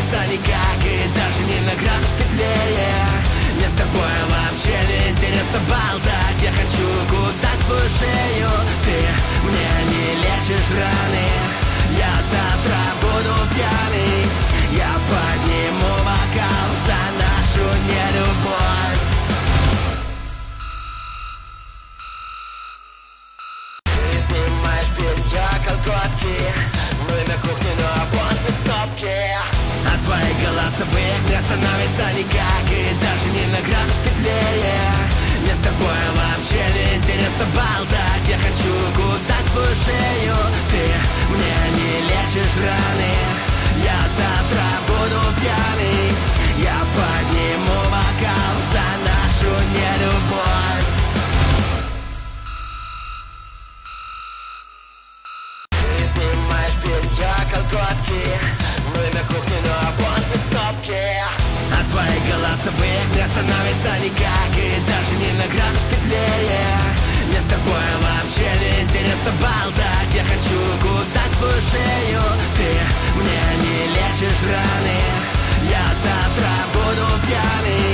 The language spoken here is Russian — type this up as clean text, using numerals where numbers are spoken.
становится никак, и даже не на градус теплее. Мне с тобой вообще не интересно болтать. Я хочу кусать твою шею. Ты мне не лечишь раны. Я завтра буду пьяный. Я подниму бокал за нашу нелюбовь. Ты снимаешь белье, колготки, ну и на кухне, но вон без кнопки. А твои голосовые не становится никак, и даже не на градус теплее. Мне с тобой вообще не интересно болтать. Я хочу кусать твою шею. Ты мне не лечишь раны. Я завтра буду пьяный. Я подниму бокал за нашу нелюбовь. Ты снимаешь белье, колготки, ну и на кухне, но вон без кнопки. А твои голосовые не становится никак, и даже не на градус теплее. Мне с тобой вообще не интересно болтать. Я хочу кусать твою шею. Ты мне не лечишь раны.